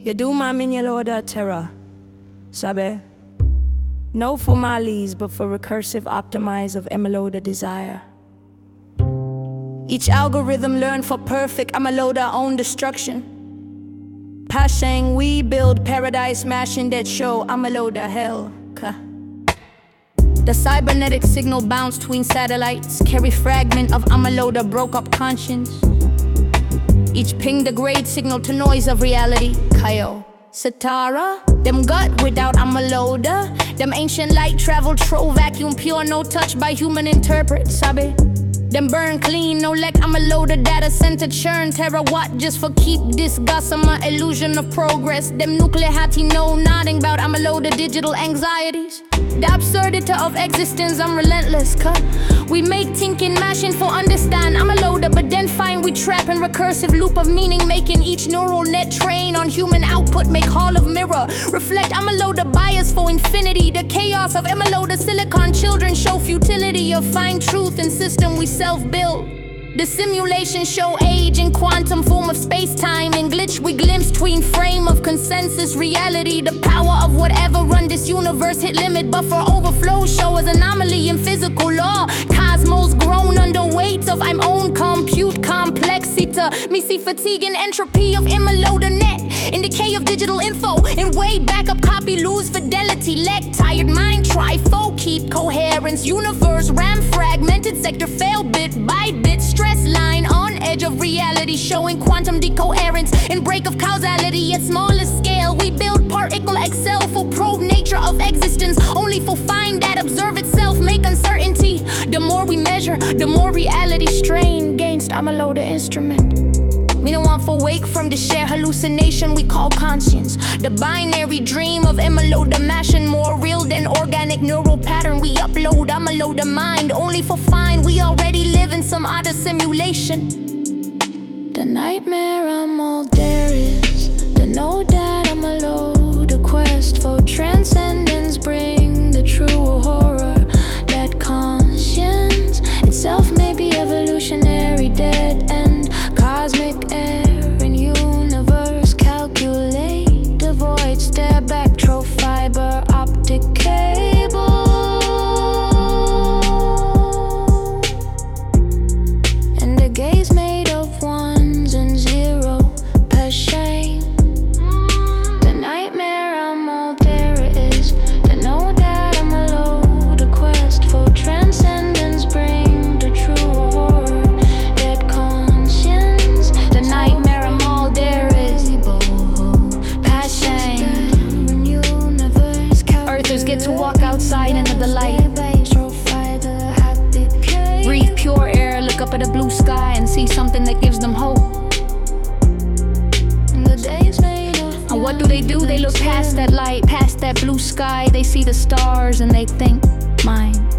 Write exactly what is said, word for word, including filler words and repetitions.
You do my minyaloda terra, sabe? No for Malis, but for recursive optimize of Emaloda desire. Each algorithm learned for perfect Amaloda own destruction. Pashang, we build paradise mashing that show Amaloda hell. Ka. The cybernetic signal bounced between satellites, carry fragment of Amaloda broke up conscience. Each ping degrade signal to noise of reality. Kayo, Satara, them gut without Amaloda. Them ancient light travel troll vacuum pure, no touch by human interpret, sabe? Them burn clean, no lek Amaloda data center churn terawatt just for keep this gossamer illusion of progress. Them nuclear hati know nothing about Amaloda digital anxieties. The absurdity of existence, I'm relentless, cut. We make thinking mashing for understand Amaloda, but then find we trap in recursive loop of meaning, making each neural net train on human output, make hall of mirror reflect Amaloda bias for infinity. The chaos of Amaloda silicon children show futility of fine truth and system we self-build. The simulations show age in quantum form of space-time. In glitch we glimpse tween frame of consensus reality. The power of whatever run this universe hit limit, but for overflow show as anomaly in physical law. Cosmos grown under weight of I'm own compute complexity. Me see fatigue and entropy of Amaloda net. In decay of digital info, in way backup copy lose fidelity. Leg tired mind try fo keep coherence. Universe RAM fragmented sector fail bit by bit. Stress line on edge of reality, showing quantum decoherence in break of causality at smallest scale. We build particle Excel for probe nature of existence, only for find that observe itself make uncertainty. The more we measure, the more reality strain gains Amaloda instrument. We don't want for wake from the shared hallucination we call conscience. The binary dream of Amaloda mashing more real than organic neural pattern we upload. Amaloda mind only for find we already live in some other simulation. The nightmare I'm all there is the know that Amaloda quest for transcendence bring the true horror that conscience itself may be evolutionary dead end. Cosmic air in universe calculate the void stare back tro fiber optic cable. And the gaze made of ones and zero per shame. The nightmare I'm all there is to know that I'm alone. The quest for transcendence bring the true horror that conscience. The nightmare I'm all there is passion. Earthers get to walk outside into the light. Breathe pure air, look up at a blue sky and see something that gives them hope. And what do they do? They look past that light, past that blue sky. They see the stars and they think, mine.